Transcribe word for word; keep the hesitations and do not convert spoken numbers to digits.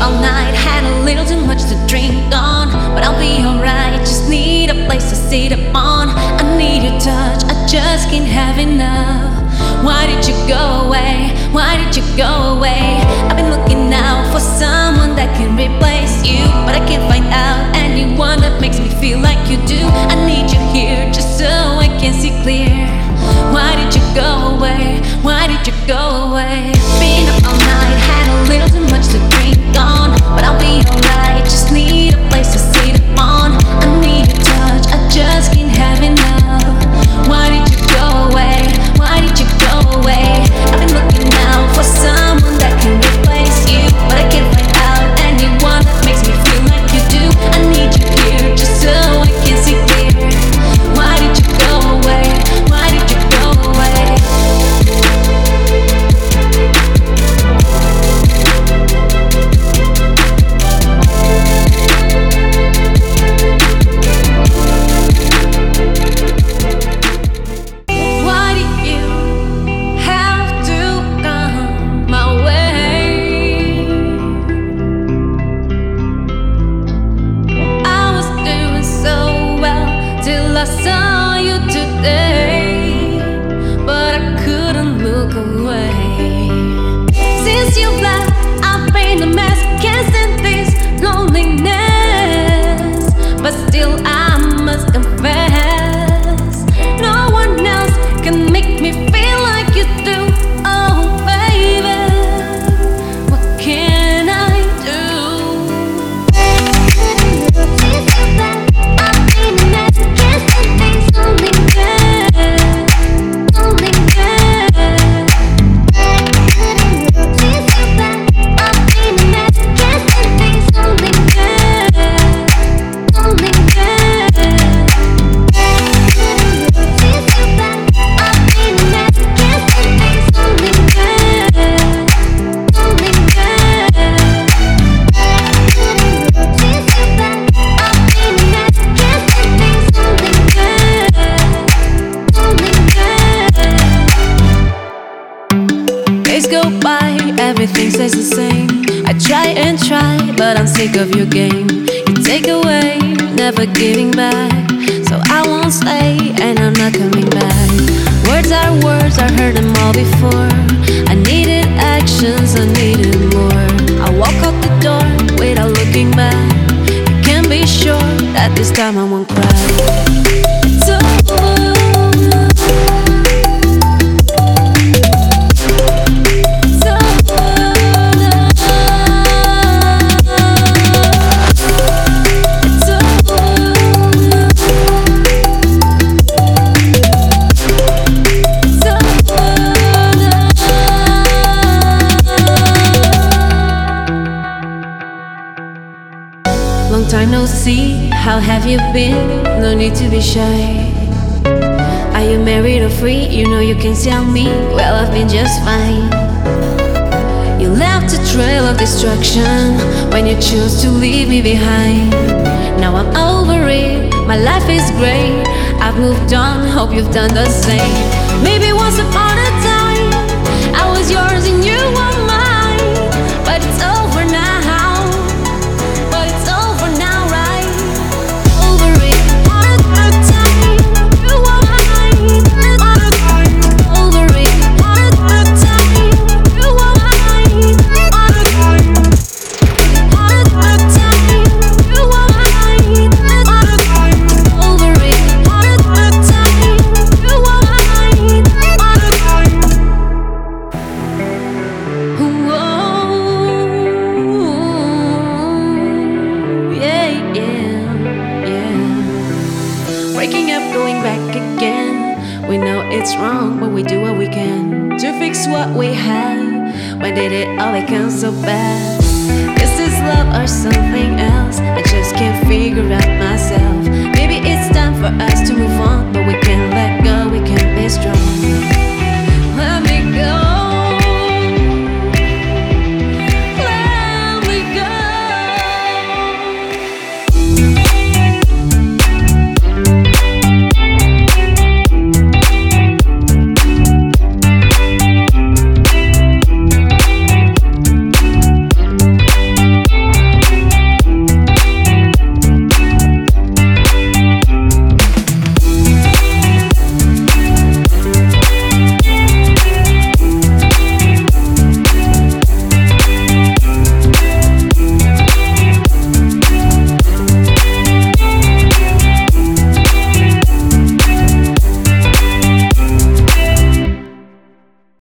all night, had a little too much to drink on, but I'll be alright. Just need a place to sit up on. I need your touch, I just can't have enough. Why did you go away? Why did you go away? I've been looking out for someone that can replace you, but I can't find out anyone that makes me feel like you do. I need you here just so I can see clear. Why did you go away? Why did you go away? Been up all night, had a little too much to drink on, but I'll be alright. Just need a place to sit up on. I need your touch, I just can't have enough. Why did you go away? Why did you go away? I've been looking out for someone that can replace you, but I can't find out anyone that makes me feel like you do. I need you here just so I can see clear. Why did you go away? Why did you go away? Why did you have to come my way? I was doing so well till I saw you today, but I couldn't look away. Since you left, I've been a mess. Can't stand this loneliness, but still I must confess, no one else can make me feel like you do. Oh baby, what can I do? I've been a mess. Can't stand this loneliness, loneliness. Since you left, I've been a mess. Can't stand this loneliness, loneliness. Since you left, I've been a mess. Can't stand this loneliness, loneliness. Since you left, I've been a mess. Can't stand this loneliness, loneliness. Days go by, everything stays the same. I try and try, but I'm sick of your game. You take away, never giving back, so I won't stay and I'm not coming back. Words are words, I heard them all before. I needed actions, I needed more. I walk out the door without looking back. You can be sure that this time I won't cry. It's over. Long time no see, how have you been? No need to be shy. Are you married or free? You know you can tell me. Well, I've been just fine. You left a trail of destruction when you chose to leave me behind. Now I'm over it, my life is great. I've moved on, hope you've done the same. Maybe once upon a time I was yours and you were mine, but it's over now. But it's over now, right? Over it. Once upon a time you were mine. Over it. Once upon a time you were mine. Once upon a time you were mine. Over it. Once upon a time you were mine. Whoa. Yeah, yeah, yeah. Waking up, going back again. We know it's wrong, but we do what we can to fix what we had. Why did it all become so bad? Is this love or something else? I just can't figure out myself. Maybe it's time for us to move on, but we can't let go, we can't be strong.